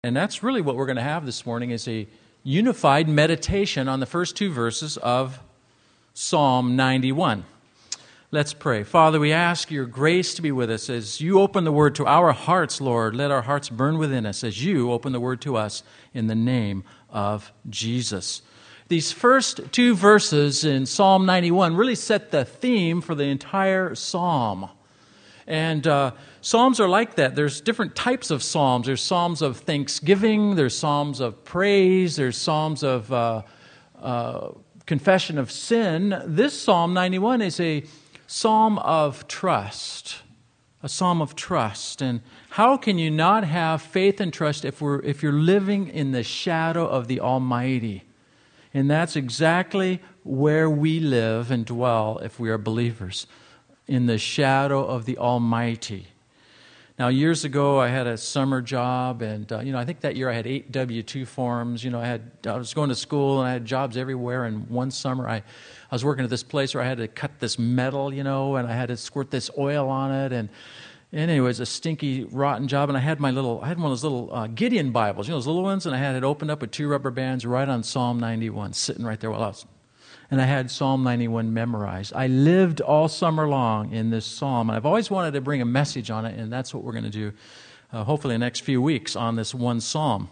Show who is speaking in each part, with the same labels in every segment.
Speaker 1: And that's really what we're going to have this morning is a unified meditation on the first two verses of Psalm 91. Let's pray. Father, we ask your grace to be with us as you open the word to our hearts, Lord. Let our hearts burn within us as you open the word to us in the name of Jesus. These first two verses in Psalm 91 really set the theme for the entire psalm. And psalms are like that. There's different types of psalms. There's psalms of thanksgiving. There's psalms of praise. There's psalms of confession of sin. This Psalm 91 is a psalm of trust. A psalm of trust. And how can you not have faith and trust if you're living in the shadow of the Almighty? And that's exactly where we live and dwell if we are believers. In the shadow of the Almighty. Now, years ago, I had a summer job, and I think that year I had 8 W-2 forms. I was going to school, and I had jobs everywhere. And one summer, I was working at this place where I had to cut this metal, and I had to squirt this oil on it, and anyway, it was a stinky, rotten job. And I had one of those little Gideon Bibles, those little ones, and I had it opened up with 2 rubber bands right on Psalm 91, sitting right there while I was. And I had Psalm 91 memorized. I lived all summer long in this psalm. I've always wanted to bring a message on it, and that's what we're going to do, hopefully in the next few weeks, on this one psalm.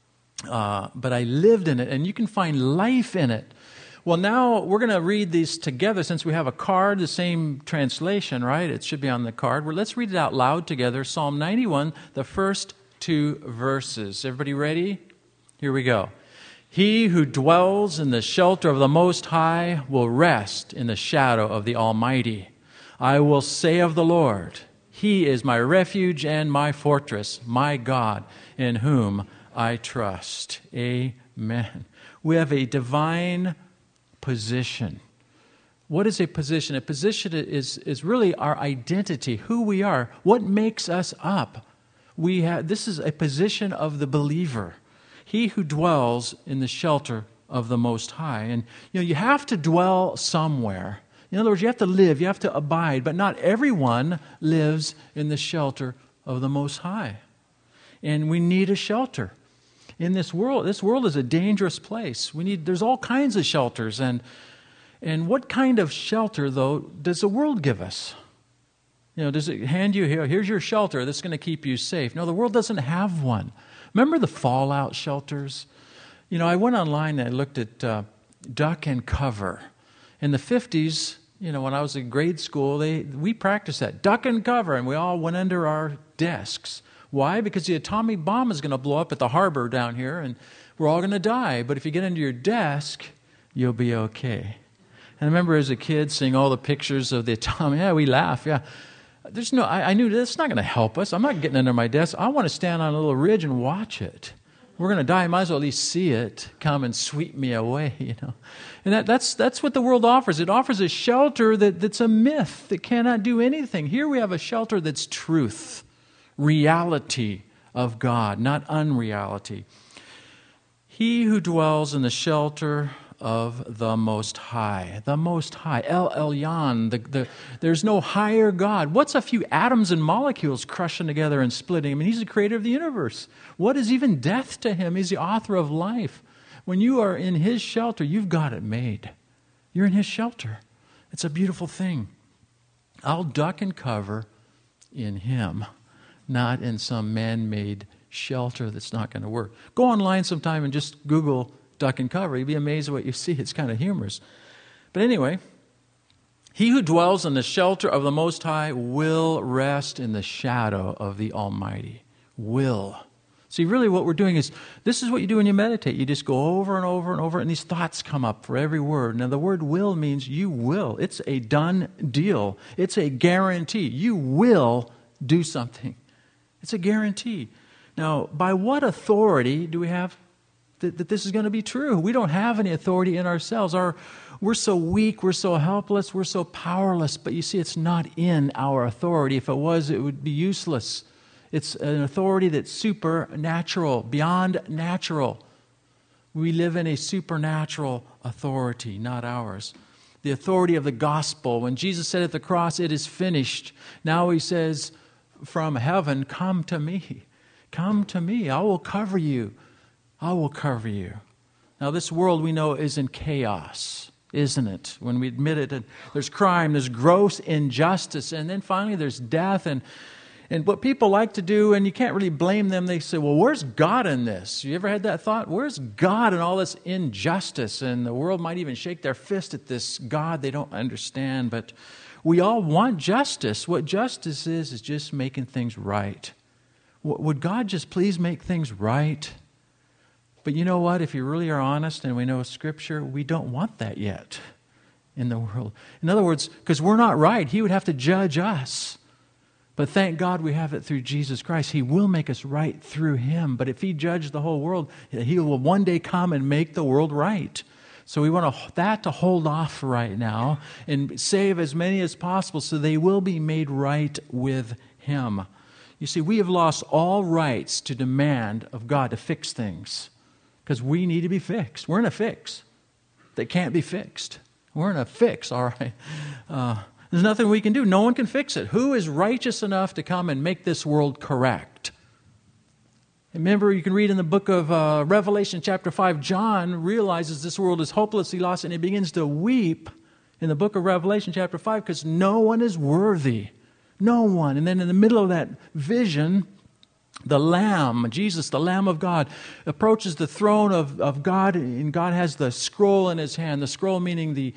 Speaker 1: But I lived in it, and you can find life in it. Well, now we're going to read these together since we have a card, the same translation, right? It should be on the card. Well, let's read it out loud together. Psalm 91, the first 2 verses. Everybody ready? Here we go. He who dwells in the shelter of the Most High will rest in the shadow of the Almighty. I will say of the Lord, He is my refuge and my fortress, my God, in whom I trust. Amen. We have a divine position. What is a position? A position is really our identity, who we are, what makes us up. This is a position of the believer. He who dwells in the shelter of the Most High. And, you have to dwell somewhere. In other words, you have to live, you have to abide, but not everyone lives in the shelter of the Most High. And we need a shelter. In this world is a dangerous place. There's all kinds of shelters. And what kind of shelter, though, does the world give us? Does it hand you, here's your shelter that's going to keep you safe? No, the world doesn't have one. Remember the fallout shelters? I went online and I looked at duck and cover. In the 50s, when I was in grade school, we practiced that, duck and cover, and we all went under our desks. Why? Because the atomic bomb is going to blow up at the harbor down here, and we're all going to die. But if you get under your desk, you'll be okay. And I remember as a kid seeing all the pictures of the atomic, we laugh, I knew that's not going to help us. I'm not getting under my desk. I want to stand on a little ridge and watch it. We're going to die. I might as well at least see it come and sweep me away, And that's what the world offers. It offers a shelter that's a myth, that cannot do anything. Here we have a shelter that's truth, reality of God, not unreality. He who dwells in the shelter of the Most High. The Most High. El Elyon. There's no higher God. What's a few atoms and molecules crushing together and splitting? He's the creator of the universe. What is even death to him? He's the author of life. When you are in his shelter, you've got it made. You're in his shelter. It's a beautiful thing. I'll duck and cover in him, not in some man-made shelter that's not going to work. Go online sometime and just Google duck and cover. You'd be amazed at what you see. It's kind of humorous. But anyway, he who dwells in the shelter of the Most High will rest in the shadow of the Almighty. Will. See, really what we're doing is, this is what you do when you meditate. You just go over and over and over, and these thoughts come up for every word. Now, the word will means you will. It's a done deal. It's a guarantee. You will do something. It's a guarantee. Now, by what authority do we have that this is going to be true? We don't have any authority in ourselves. We're so weak, we're so helpless, we're so powerless. But you see, it's not in our authority. If it was, it would be useless. It's an authority that's supernatural, beyond natural. We live in a supernatural authority, not ours. The authority of the gospel. When Jesus said at the cross, "It is finished," now he says, from heaven, "Come to me. Come to me. I will cover you. I will cover you. Now, this world we know is in chaos, isn't it? When we admit it, and there's crime, there's gross injustice, and then finally there's death. And what people like to do, and you can't really blame them, they say, well, where's God in this? You ever had that thought? Where's God in all this injustice? And the world might even shake their fist at this God they don't understand. But we all want justice. What justice is just making things right. Would God just please make things right? But you know what? If you really are honest, and we know Scripture, we don't want that yet in the world. In other words, because we're not right, He would have to judge us. But thank God we have it through Jesus Christ. He will make us right through Him. But if He judged the whole world, He will one day come and make the world right. So we want that to hold off right now and save as many as possible so they will be made right with Him. You see, we have lost all rights to demand of God to fix things because we need to be fixed. We're in a fix that can't be fixed. We're in a fix, all right. There's nothing we can do. No one can fix it. Who is righteous enough to come and make this world correct? Remember, you can read in the book of Revelation chapter 5, John realizes this world is hopelessly lost, and he begins to weep in the book of Revelation chapter 5 because no one is worthy. No one. And then in the middle of that vision, the Lamb, Jesus, the Lamb of God, approaches the throne of God, and God has the scroll in His hand. The scroll meaning the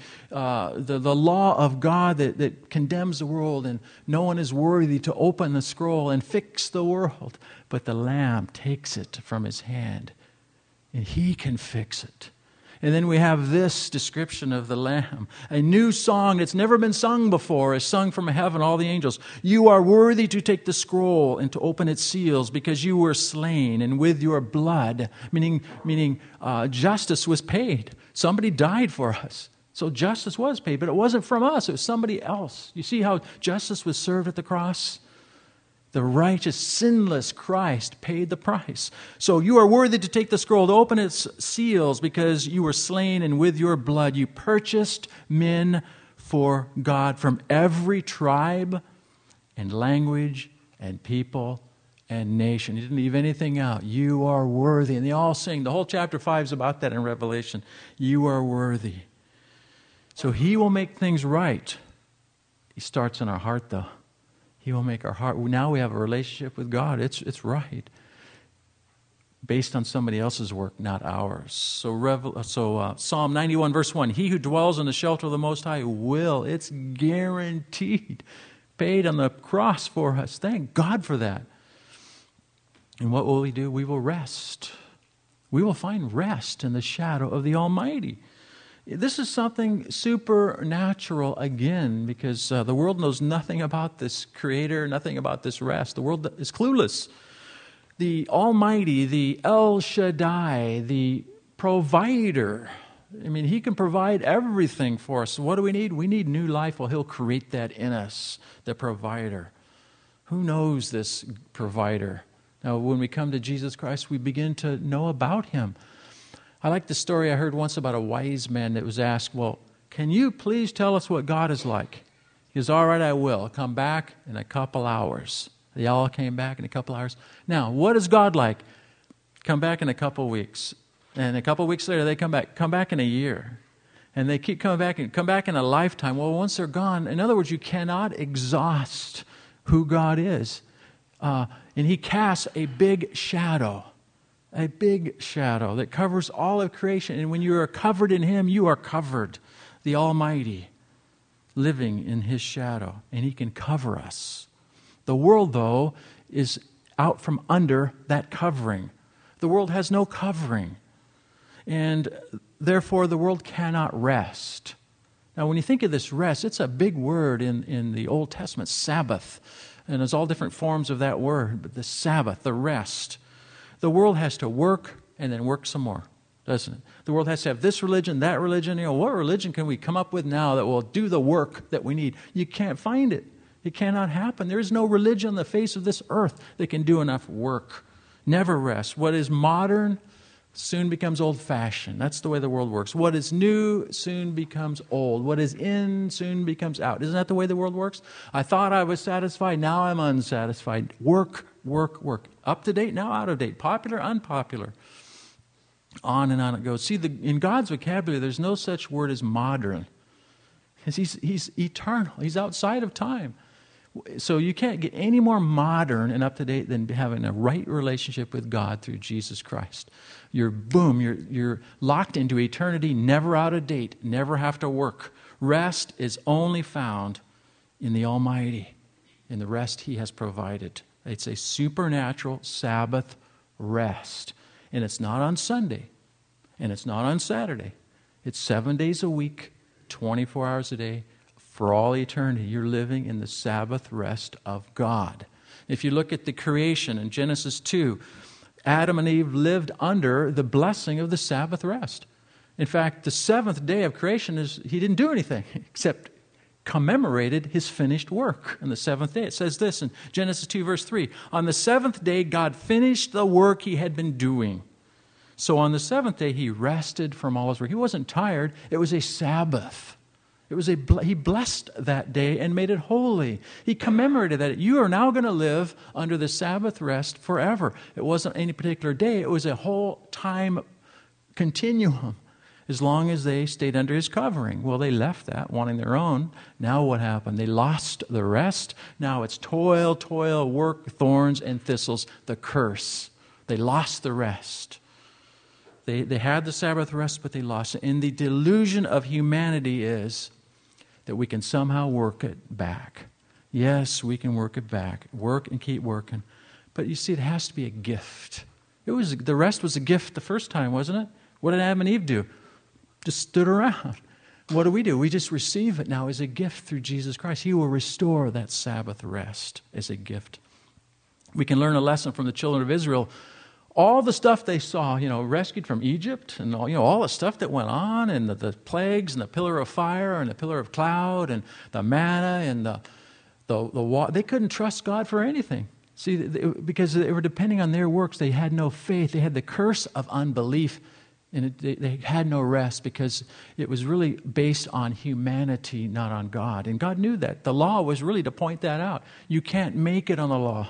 Speaker 1: law of God that condemns the world, and no one is worthy to open the scroll and fix the world. But the Lamb takes it from His hand, and He can fix it. And then we have this description of the Lamb. A new song that's never been sung before is sung from heaven, all the angels. You are worthy to take the scroll and to open its seals because you were slain, and with your blood, meaning justice was paid. Somebody died for us. So justice was paid, but it wasn't from us. It was somebody else. You see how justice was served at the cross? The righteous, sinless Christ paid the price. So you are worthy to take the scroll, to open its seals, because you were slain, and with your blood you purchased men for God from every tribe and language and people and nation. He didn't leave anything out. You are worthy. And they all sing. The whole chapter 5 is about that in Revelation. You are worthy. So He will make things right. He starts in our heart, though. He will make our heart. Now we have a relationship with God. It's right. Based on somebody else's work, not ours. So Psalm 91 verse 1. He who dwells in the shelter of the Most High will. It's guaranteed. Paid on the cross for us. Thank God for that. And what will we do? We will rest. We will find rest in the shadow of the Almighty. This is something supernatural again, because the world knows nothing about this Creator, nothing about this rest. The world is clueless. The Almighty, the El Shaddai, the provider, He can provide everything for us. What do we need? We need new life. Well, He'll create that in us, the provider. Who knows this provider? Now, when we come to Jesus Christ, we begin to know about Him. I like the story I heard once about a wise man that was asked, well, can you please tell us what God is like? He goes, all right, I will. I'll come back in a couple hours. They all came back in a couple hours. Now, what is God like? Come back in a couple weeks. And a couple weeks later, they come back in a year. And they keep coming back and come back in a lifetime. Well, once they're gone, in other words, you cannot exhaust who God is. And He casts a big shadow. A big shadow that covers all of creation. And when you are covered in Him, you are covered. The Almighty, living in His shadow. And He can cover us. The world, though, is out from under that covering. The world has no covering. And therefore, the world cannot rest. Now, when you think of this rest, it's a big word in the Old Testament, Sabbath. And there's all different forms of that word. But the Sabbath, the rest. The world has to work and then work some more, doesn't it? The world has to have this religion, that religion. What religion can we come up with now that will do the work that we need? You can't find it. It cannot happen. There is no religion on the face of this earth that can do enough work. Never rest. What is modern soon becomes old-fashioned. That's the way the world works. What is new soon becomes old. What is in soon becomes out. Isn't that the way the world works? I thought I was satisfied. Now I'm unsatisfied. Work work, work. Up to date, now out of date. Popular, unpopular. On and on it goes. See, in God's vocabulary, there's no such word as modern. He's eternal. He's outside of time. So you can't get any more modern and up to date than having a right relationship with God through Jesus Christ. You're locked into eternity, never out of date, never have to work. Rest is only found in the Almighty, in the rest He has provided. It's a supernatural Sabbath rest. And it's not on Sunday, and it's not on Saturday. It's 7 days a week, 24 hours a day, for all eternity. You're living in the Sabbath rest of God. If you look at the creation in Genesis 2, Adam and Eve lived under the blessing of the Sabbath rest. In fact, the seventh day of creation He didn't do anything except commemorated His finished work on the seventh day. It says this in Genesis 2 verse 3, on the seventh day God finished the work He had been doing. So on the seventh day He rested from all His work. He wasn't tired. It was a Sabbath. He blessed that day and made it holy. He commemorated that. You are now going to live under the Sabbath rest forever. It wasn't any particular day. It was a whole time continuum, as long as they stayed under His covering. Well, they left that, wanting their own. Now what happened? They lost the rest. Now it's toil, toil, work, thorns, and thistles, the curse. They lost the rest. They had the Sabbath rest, but they lost it. And the delusion of humanity is that we can somehow work it back. Yes, we can work it back. Work and keep working. But you see, it has to be a gift. The rest was a gift the first time, wasn't it? What did Adam and Eve do? Just stood around. What do? We just receive it now as a gift through Jesus Christ. He will restore that Sabbath rest as a gift. We can learn a lesson from the children of Israel. All the stuff they saw, rescued from Egypt, and all the stuff that went on, and the plagues, and the pillar of fire, and the pillar of cloud, and the manna, and the water. They couldn't trust God for anything. See, because they were depending on their works. They had no faith. They had the curse of unbelief, and they had no rest because it was really based on humanity, not on God. And God knew that. The law was really to point that out. You can't make it on the law.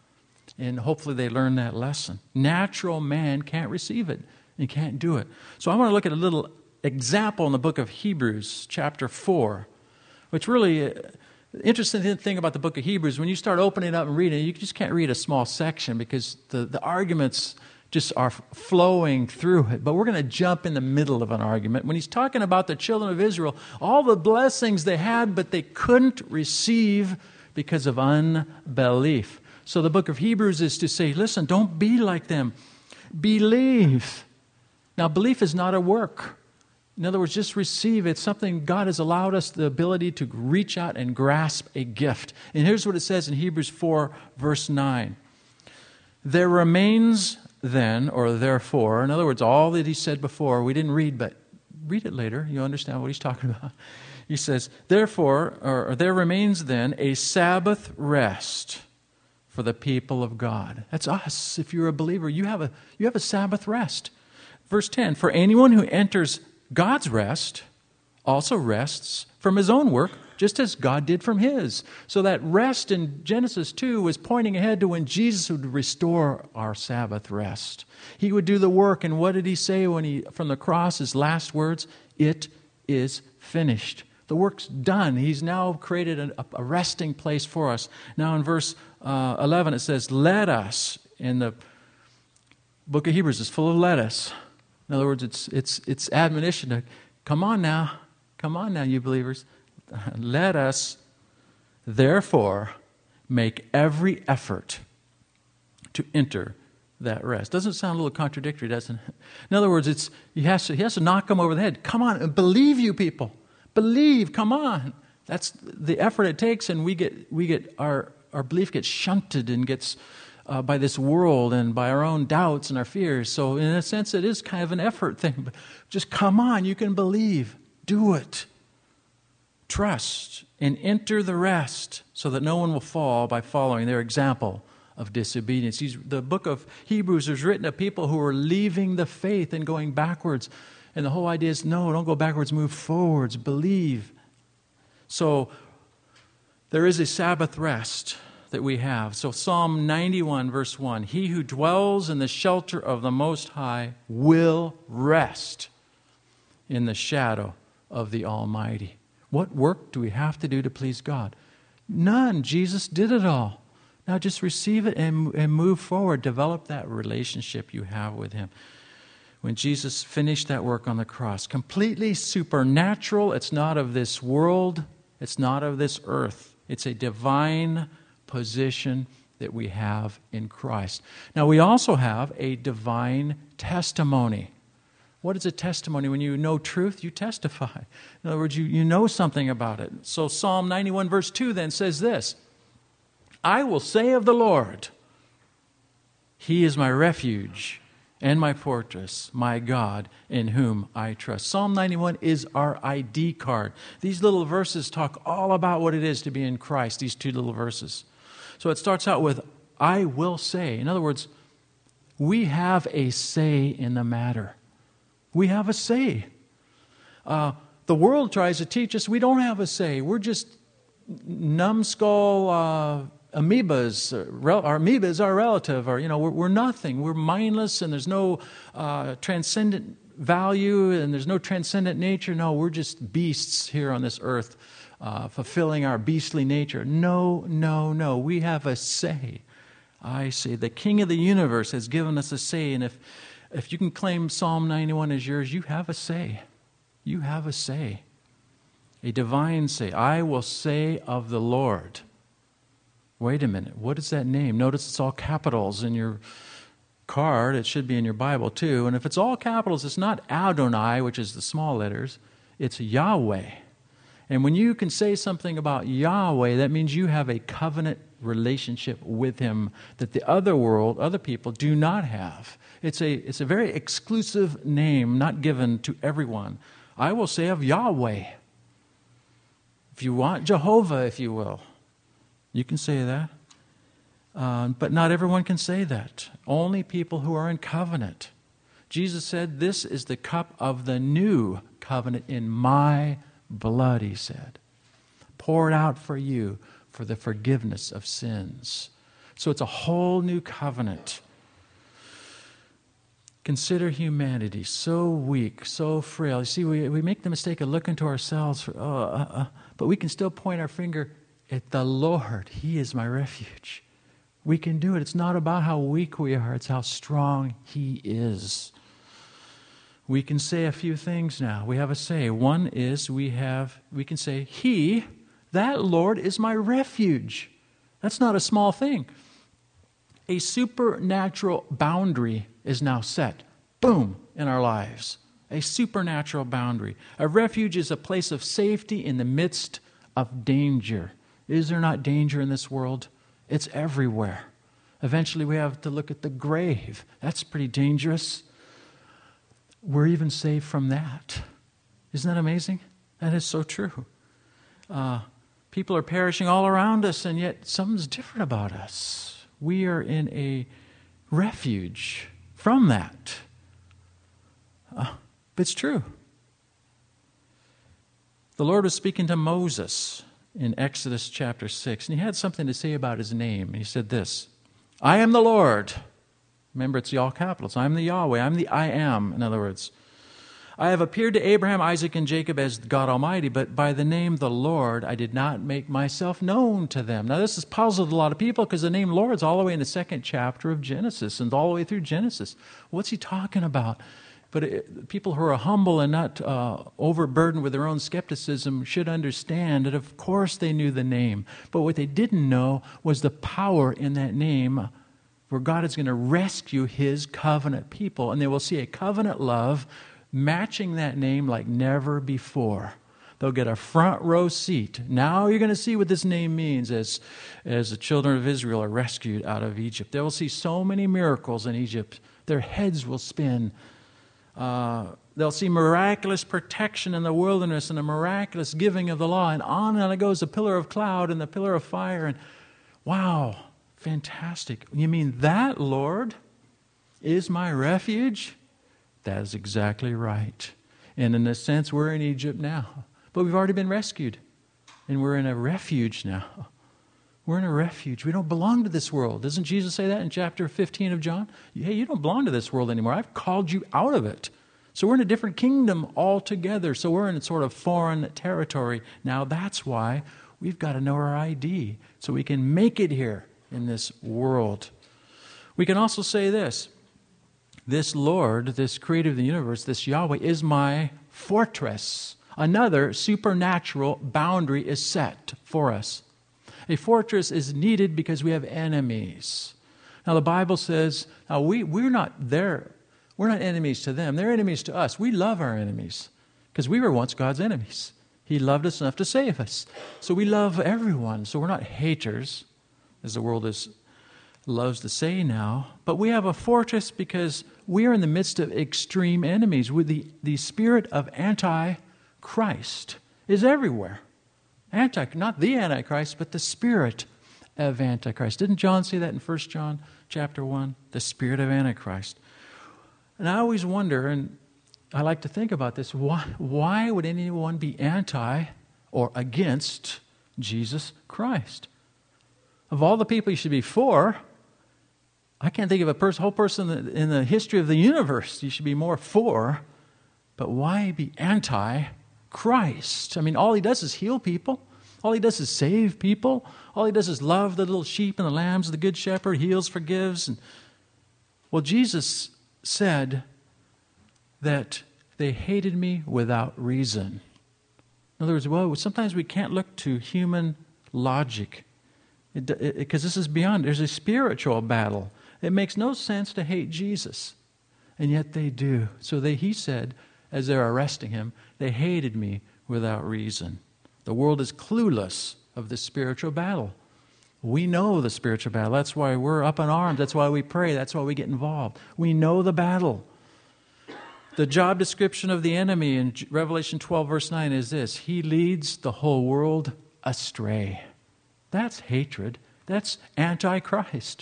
Speaker 1: And hopefully they learn that lesson. Natural man can't receive it. He can't do it. So I want to look at a little example in the book of Hebrews, chapter 4, which really, the interesting thing about the book of Hebrews, when you start opening it up and reading it, you just can't read a small section because the arguments just are flowing through it. But we're going to jump in the middle of an argument. When he's talking about the children of Israel, all the blessings they had, but they couldn't receive because of unbelief. So the book of Hebrews is to say, listen, don't be like them. Believe. Now, belief is not a work. In other words, just receive. It's something God has allowed us the ability to reach out and grasp a gift. And here's what it says in Hebrews 4, verse 9. There remains then, or therefore, in other words, all that he said before, we didn't read, but read it later. You'll understand what he's talking about. He says, therefore, or there remains then a Sabbath rest for the people of God. That's us. If you're a believer, you have a Sabbath rest. Verse 10, for anyone who enters God's rest also rests from his own work, just as God did from his. So that rest in Genesis 2 was pointing ahead to when Jesus would restore our Sabbath rest. He would do the work, and what did he say when he, from the cross, his last words? It is finished. The work's done. He's now created a resting place for us. Now in verse 11 it says, let us, in the book of Hebrews is full of let us. In other words, it's admonition to, come on now, you believers. Let us, therefore, make every effort to enter that rest. Doesn't it sound a little contradictory, doesn't it? In other words, he has to knock them over the head. Come on, believe, you people. Believe, come on. That's the effort it takes, and we get our belief gets shunted and gets by this world and by our own doubts and our fears. So in a sense, it is kind of an effort thing. But just come on, you can believe. Do it. Trust and enter the rest so that no one will fall by following their example of disobedience. The book of Hebrews is written to people who are leaving the faith and going backwards. And the whole idea is, no, don't go backwards, move forwards, believe. So there is a Sabbath rest that we have. So Psalm 91, verse 1, he who dwells in the shelter of the Most High will rest in the shadow of the Almighty. What work do we have to do to please God? None. Jesus did it all. Now just receive it and move forward. Develop that relationship you have with Him. When Jesus finished that work on the cross, completely supernatural. It's not of this world. It's not of this earth. It's a divine position that we have in Christ. Now we also have a divine testimony. What is a testimony? When you know truth, you testify. In other words, you know something about it. So Psalm 91 verse 2 then says this, I will say of the Lord, He is my refuge and my fortress, my God, in whom I trust. Psalm 91 is our ID card. These little verses talk all about what it is to be in Christ, these two little verses. So it starts out with, I will say. In other words, we have a say in the matter. We have a say. The world tries to teach us we don't have a say. We're just numbskull amoebas. Our amoeba is our relative. Or, we're nothing. We're mindless, and there's no transcendent value, and there's no transcendent nature. No, we're just beasts here on this earth, fulfilling our beastly nature. No. We have a say. I say the King of the universe has given us a say, and if you can claim Psalm 91 as yours, you have a say. You have a say. A divine say. I will say of the Lord. Wait a minute. What is that name? Notice it's all capitals in your card. It should be in your Bible too. And if it's all capitals, it's not Adonai, which is the small letters. It's Yahweh. And when you can say something about Yahweh, that means you have a covenant relationship with Him that the other world, other people do not have. It's a very exclusive name, not given to everyone. I will say of Yahweh. If you want, Jehovah, if you will. You can say that. But not everyone can say that. Only people who are in covenant. Jesus said, this is the cup of the new covenant in my blood, He said. Poured out for you for the forgiveness of sins. So it's a whole new covenant. Consider humanity so weak, so frail. You see, we make the mistake of looking to ourselves, but we can still point our finger at the Lord. He is my refuge. We can do it. It's not about how weak we are. It's how strong He is. We can say a few things now. We have a say. One is we can say, He, that Lord, is my refuge. That's not a small thing. A supernatural boundary is now set. Boom, in our lives. A supernatural boundary. A refuge is a place of safety in the midst of danger. Is there not danger in this world? It's everywhere. Eventually we have to look at the grave. That's pretty dangerous. We're even saved from that. Isn't that amazing? That is so true. People are perishing all around us, and yet something's different about us. We are in a refuge from that. But it's true. The Lord was speaking to Moses in Exodus chapter 6, and He had something to say about His name. He said this, I am the Lord. Remember, it's the all capitals. I'm the Yahweh. I'm the I am, in other words. I have appeared to Abraham, Isaac, and Jacob as God Almighty, but by the name the Lord I did not make myself known to them. Now, this has puzzled a lot of people because the name Lord's all the way in the second chapter of Genesis and all the way through Genesis. What's He talking about? But people who are humble and not overburdened with their own skepticism should understand that, of course, they knew the name. But what they didn't know was the power in that name, where God is going to rescue His covenant people. And they will see a covenant love matching that name like never before. They'll get a front row seat. Now you're going to see what this name means as the children of Israel are rescued out of Egypt. They will see so many miracles in Egypt. Their heads will spin. They'll see miraculous protection in the wilderness and a miraculous giving of the law. And on it goes the pillar of cloud and the pillar of fire. And wow, fantastic. You mean that, Lord, is my refuge? That is exactly right. And in a sense, we're in Egypt now. But we've already been rescued. And we're in a refuge now. We're in a refuge. We don't belong to this world. Doesn't Jesus say that in chapter 15 of John? Hey, you don't belong to this world anymore. I've called you out of it. So we're in a different kingdom altogether. So we're in sort of foreign territory. Now that's why we've got to know our ID so we can make it here in this world. We can also say this. This Lord, this creator of the universe, this Yahweh, is my fortress. Another supernatural boundary is set for us. A fortress is needed because we have enemies. Now the Bible says, now we're not there. We're not enemies to them. They're enemies to us. We love our enemies because we were once God's enemies. He loved us enough to save us. So we love everyone. So we're not haters, as the world loves to say now. But we have a fortress because we are in the midst of extreme enemies. With the spirit of Antichrist is everywhere. Not the Antichrist, but the spirit of Antichrist. Didn't John say that in 1 John chapter 1? The spirit of Antichrist. And I always wonder, and I like to think about this, why would anyone be anti or against Jesus Christ? Of all the people you should be for, I can't think of a whole person in the history of the universe you should be more for, but why be anti-Christ? I mean, all he does is heal people. All he does is save people. All he does is love the little sheep and the lambs, the good shepherd, heals, forgives. Well, Jesus said that they hated me without reason. In other words, sometimes we can't look to human logic because this is beyond. There's a spiritual battle. It makes no sense to hate Jesus, and yet they do. So he said, as they're arresting him, they hated me without reason. The world is clueless of this spiritual battle. We know the spiritual battle. That's why we're up in arms. That's why we pray. That's why we get involved. We know the battle. The job description of the enemy in Revelation 12, verse 9 is this: he leads the whole world astray. That's hatred. That's Antichrist.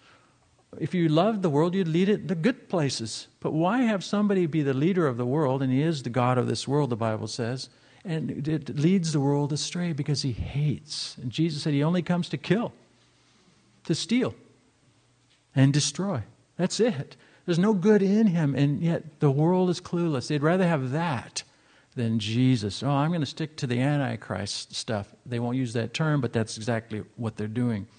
Speaker 1: If you loved the world, you'd lead it to good places. But why have somebody be the leader of the world, and he is the God of this world, the Bible says, and it leads the world astray because he hates. And Jesus said he only comes to kill, to steal, and destroy. That's it. There's no good in him, and yet the world is clueless. They'd rather have that than Jesus. Oh, I'm going to stick to the Antichrist stuff. They won't use that term, but that's exactly what they're doing.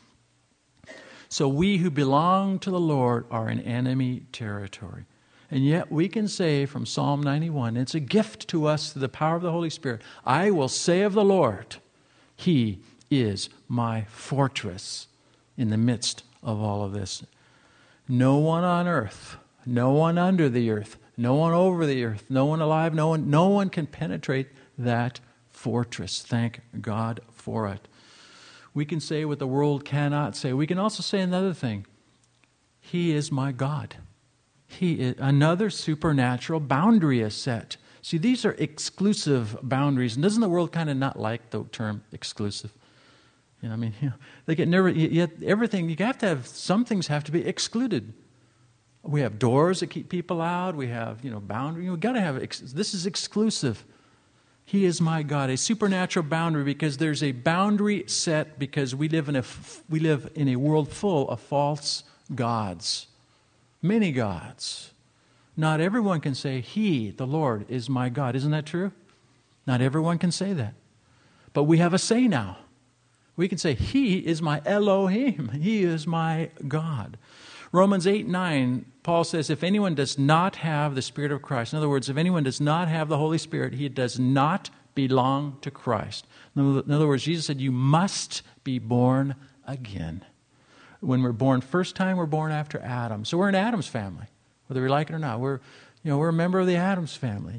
Speaker 1: So we who belong to the Lord are in enemy territory. And yet we can say from Psalm 91, it's a gift to us through the power of the Holy Spirit, I will say of the Lord, he is my fortress in the midst of all of this. No one on earth, no one under the earth, no one over the earth, no one alive, no one can penetrate that fortress. Thank God for it. We can say what the world cannot say. We can also say another thing. He is my God. He is, another supernatural boundary is set. See, these are exclusive boundaries. And doesn't the world kind of not like the term exclusive? You know, I mean, they get nervous. Yet everything, you have to have, some things have to be excluded. We have doors that keep people out. We have, boundaries. We've got to have, this is exclusive. He is my God, a supernatural boundary, because there's a boundary set because we live in a world full of false gods. Many gods. Not everyone can say, He, the Lord, is my God. Isn't that true? Not everyone can say that. But we have a say now. We can say, He is my Elohim. He is my God. Romans 8:9, Paul says, if anyone does not have the Spirit of Christ, in other words, if anyone does not have the Holy Spirit, he does not belong to Christ. In other words, Jesus said, you must be born again. When we're born first time, we're born after Adam. So we're in Adam's family, whether we like it or not. We're a member of the Adam's family,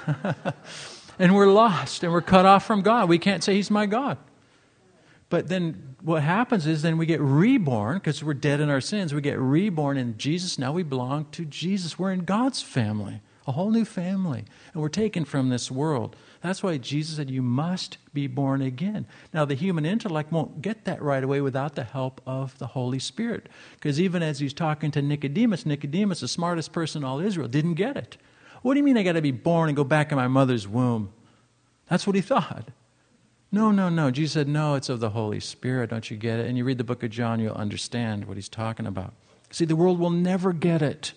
Speaker 1: And we're lost, and we're cut off from God. We can't say He's my God. But then what happens is then we get reborn, because we're dead in our sins. We get reborn in Jesus. Now we belong to Jesus. We're in God's family, a whole new family. And we're taken from this world. That's why Jesus said, you must be born again. Now, the human intellect won't get that right away without the help of the Holy Spirit. Because even as he's talking to Nicodemus, the smartest person in all Israel, didn't get it. What do you mean I got to be born and go back in my mother's womb? That's what he thought. No, no, no. Jesus said, no, it's of the Holy Spirit. Don't you get it? And you read the book of John, you'll understand what he's talking about. See, the world will never get it.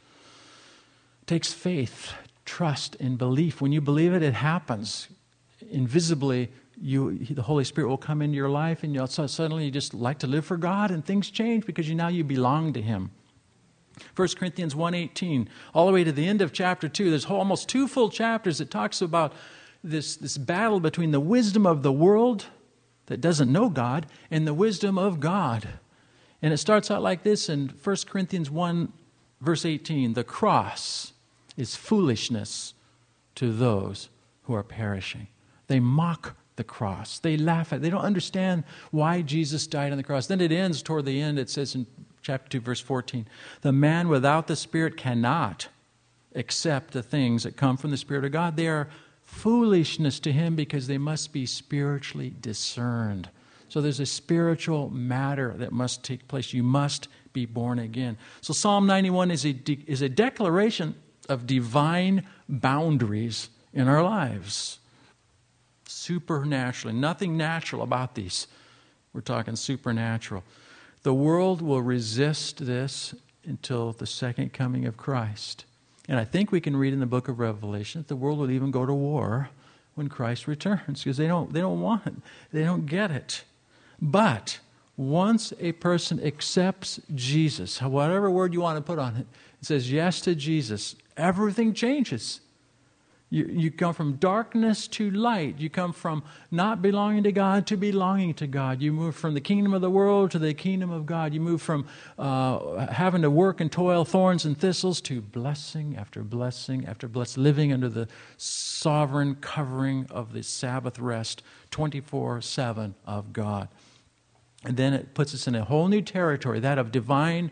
Speaker 1: It takes faith, trust, and belief. When you believe it, it happens. Invisibly, the Holy Spirit will come into your life, and suddenly you just like to live for God, and things change because now you belong to Him. 1 Corinthians 1:18, all the way to the end of chapter 2, there's almost 2 full chapters that talks about this battle between the wisdom of the world that doesn't know God and the wisdom of God. And it starts out like this in 1 Corinthians 1, verse 18, the cross is foolishness to those who are perishing. They mock the cross. They laugh at it. They don't understand why Jesus died on the cross. Then it ends toward the end. It says in chapter 2, verse 14, the man without the Spirit cannot accept the things that come from the Spirit of God. They are foolishness to him because they must be spiritually discerned. So there's a spiritual matter that must take place. You must be born again. So Psalm 91 is a declaration of divine boundaries in our lives. Supernaturally. Nothing natural about these. We're talking supernatural. The world will resist this until the second coming of Christ. And I think we can read in the book of Revelation that the world will even go to war when Christ returns because they don't want it. They don't get it. But once a person accepts Jesus, whatever word you want to put on it, it says yes to Jesus, everything changes. You come from darkness to light. You come from not belonging to God to belonging to God. You move from the kingdom of the world to the kingdom of God. You move from having to work and toil, thorns and thistles, to blessing after blessing after blessing, living under the sovereign covering of the Sabbath rest 24/7 of God. And then it puts us in a whole new territory, that of divine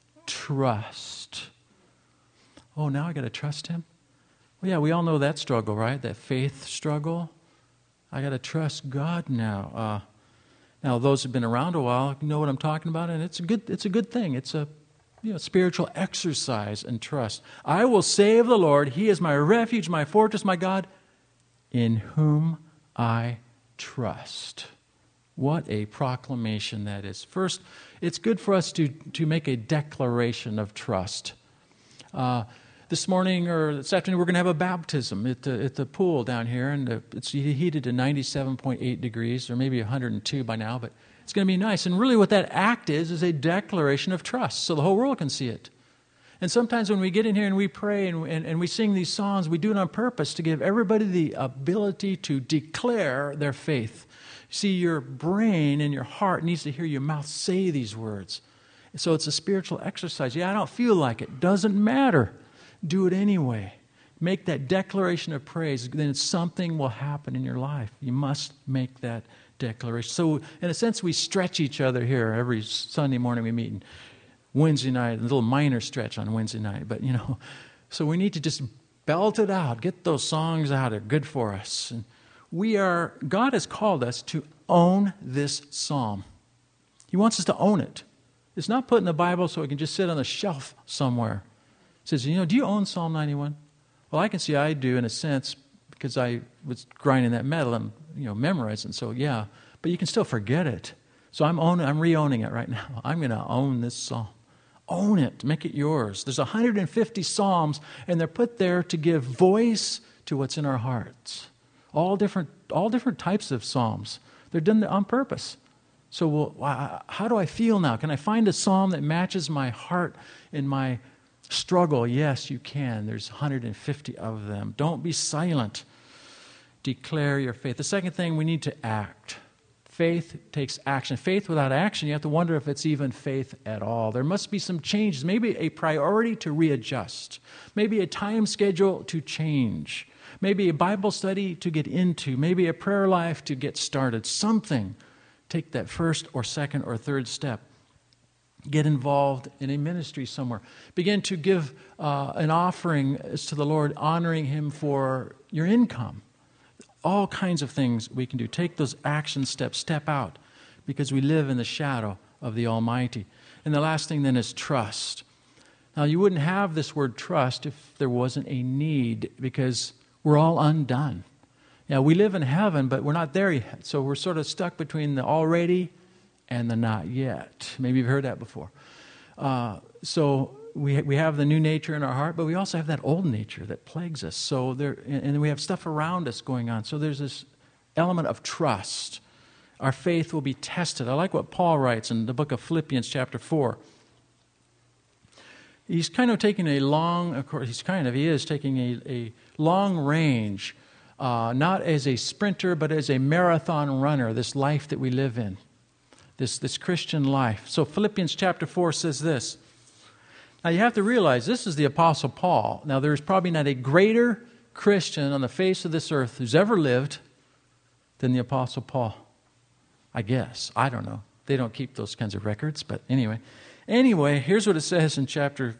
Speaker 1: trust. Oh, now I got to trust Him? Well, yeah, we all know that struggle, right? That faith struggle. I got to trust God now. Now, those who've been around a while know what I'm talking about, and it's a good thing. It's a spiritual exercise and trust. I will say of the Lord, He is my refuge, my fortress, my God, in whom I trust. What a proclamation that is. First, it's good for us to make a declaration of trust. This morning or this afternoon, we're going to have a baptism at the pool down here, and it's heated to 97.8 degrees, or maybe 102 by now, but it's going to be nice. And really what that act is a declaration of trust, so the whole world can see it. And sometimes when we get in here and we pray and we sing these songs, we do it on purpose to give everybody the ability to declare their faith. See, your brain and your heart needs to hear your mouth say these words. So it's a spiritual exercise. Yeah, I don't feel like it. Doesn't matter. Do it anyway. Make that declaration of praise. Then something will happen in your life. You must make that declaration. So in a sense, we stretch each other here. Every Sunday morning we meet, and Wednesday night, a little minor stretch on Wednesday night. But, so we need to just belt it out. Get those songs out. They're good for us. And God has called us to own this psalm. He wants us to own it. It's not put in the Bible so it can just sit on a shelf somewhere. It says, do you own Psalm 91? Well, I can see I do in a sense because I was grinding that metal and, memorizing. So, yeah, but you can still forget it. So I'm re-owning it right now. I'm going to own this psalm. Own it. Make it yours. There's 150 psalms, and they're put there to give voice to what's in our hearts. All different types of psalms. They're done on purpose. So, how do I feel now? Can I find a psalm that matches my heart and my struggle? Yes, you can. There's 150 of them. Don't be silent. Declare your faith. The second thing, we need to act. Faith takes action. Faith without action, you have to wonder if it's even faith at all. There must be some changes. Maybe a priority to readjust. Maybe a time schedule to change. Maybe a Bible study to get into. Maybe a prayer life to get started. Something. Take that first or second or third step. Get involved in a ministry somewhere. Begin to give an offering to the Lord, honoring Him for your income. All kinds of things we can do. Take those action steps. Step out, because we live in the shadow of the Almighty. And the last thing then is trust. Now, you wouldn't have this word trust if there wasn't a need, because we're all undone. Yeah, we live in heaven, but we're not there yet. So we're sort of stuck between the already and the not yet. Maybe you've heard that before. So we have the new nature in our heart, but we also have that old nature that plagues us. So and we have stuff around us going on. So there's this element of trust. Our faith will be tested. I like what Paul writes in the book of Philippians chapter 4. He's kind of taking he is taking a long range, not as a sprinter, but as a marathon runner, this life that we live in, this Christian life. So Philippians chapter 4 says this. Now you have to realize this is the Apostle Paul. Now there's probably not a greater Christian on the face of this earth who's ever lived than the Apostle Paul. I guess. I don't know. They don't keep those kinds of records, but anyway. Anyway, here's what it says in chapter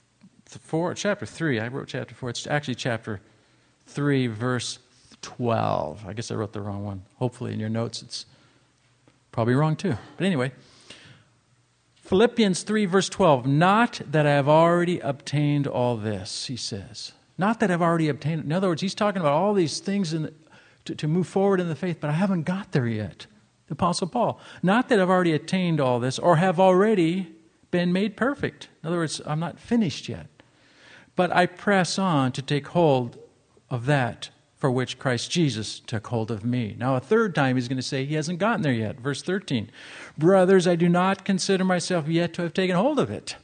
Speaker 1: 3. I wrote chapter 4. It's actually chapter 3, verse 12. I guess I wrote the wrong one. Hopefully in your notes it's probably wrong too. But anyway, Philippians 3, verse 12. Not that I have already obtained all this, he says. Not that I've already obtained it. In other words, he's talking about all these things to move forward in the faith, but I haven't got there yet. The Apostle Paul. Not that I've already attained all this or have already been made perfect. In other words, I'm not finished yet. But I press on to take hold of that for which Christ Jesus took hold of me. Now a third time he's going to say he hasn't gotten there yet. Verse 13. Brothers, I do not consider myself yet to have taken hold of it.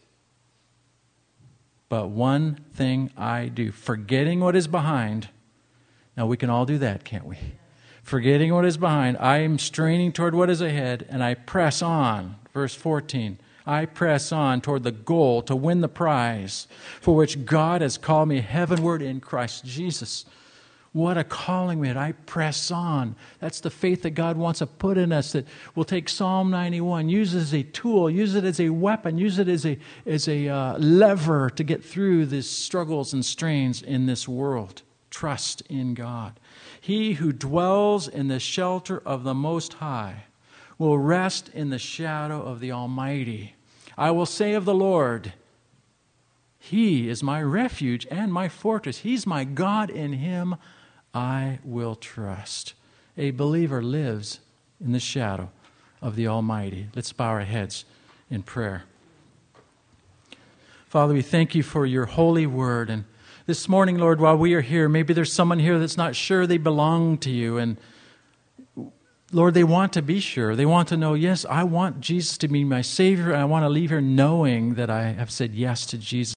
Speaker 1: But one thing I do, forgetting what is behind. Now we can all do that, can't we? Forgetting what is behind, I am straining toward what is ahead, and I press on. Verse 14. I press on toward the goal to win the prize for which God has called me heavenward in Christ Jesus. What a calling we had. I press on. That's the faith that God wants to put in us, that we'll take Psalm 91, use it as a tool, use it as a weapon, use it as a lever to get through these struggles and strains in this world. Trust in God. He who dwells in the shelter of the Most High will rest in the shadow of the Almighty. I will say of the Lord, He is my refuge and my fortress. He's my God. In Him I will trust. A believer lives in the shadow of the Almighty. Let's bow our heads in prayer. Father, we thank you for your holy word. And this morning, Lord, while we are here, maybe there's someone here that's not sure they belong to you. And Lord, they want to be sure. They want to know, yes, I want Jesus to be my Savior. And I want to leave here knowing that I have said yes to Jesus.